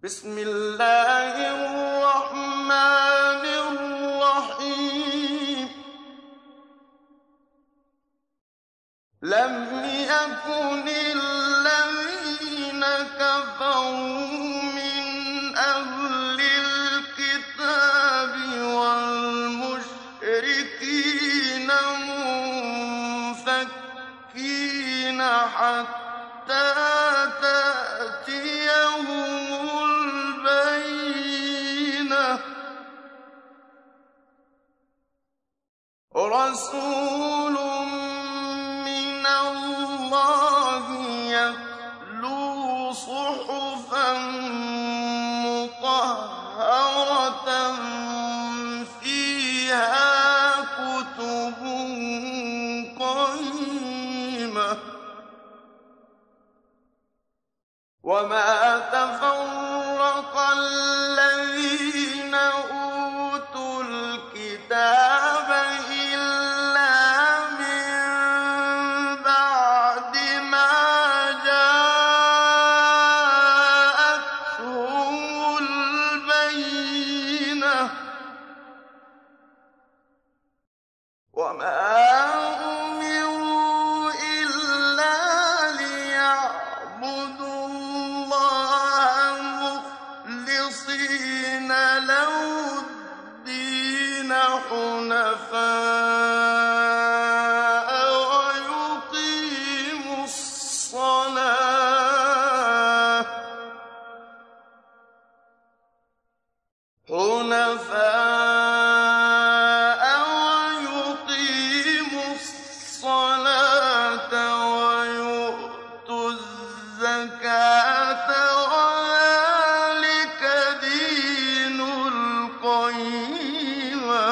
بسم الله الرحمن الرحيم لم يكن الذين كفروا من أهل الكتاب والمشركين منفكين حتى تأتيهم البينة رسول من الله يتلو صحفا مطهرة فيها كتب قيمة وما تفرق الذين أوتوا الكتاب إلا من بعد ما جاءتهم البينة وما أمروا إلا ليعبدوا الله مخلصين له الدين حنفاء ويقيموا الصلاة ويؤتوا الزكاة وذلك دين القيمة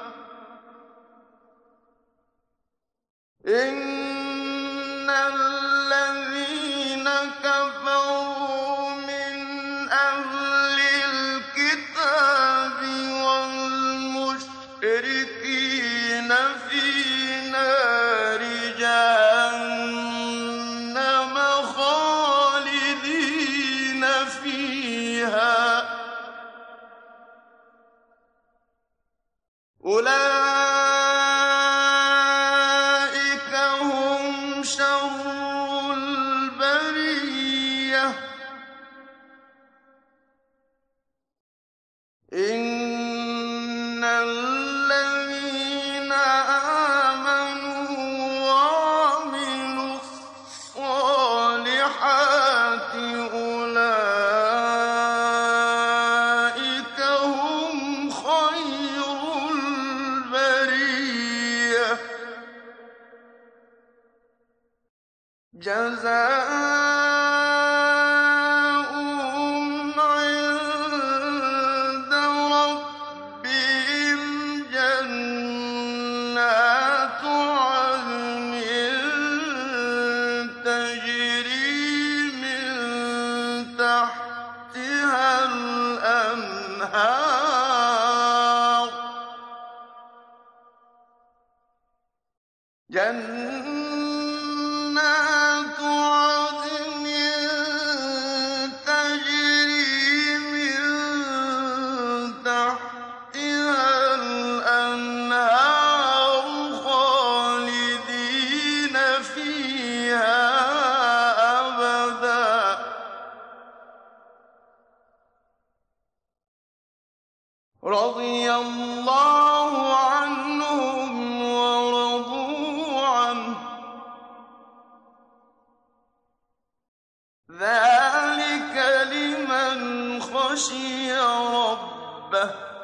إن الذين كفروا من أهل الكتاب والمشركين في نار جهنم خالدين فيها أولئك هم شر البرية إن الذين آمنوا وعملوا الصالحات أولئك هم خير البرية جزاؤهم عند ربهم جنات عدن تجري من تحتها الأنهار جنات عدن تجري من تحتها الأنهار خالدين فيها أبدا رضي الله عنهم ورضوا عنه ذلك لمن خشي ربه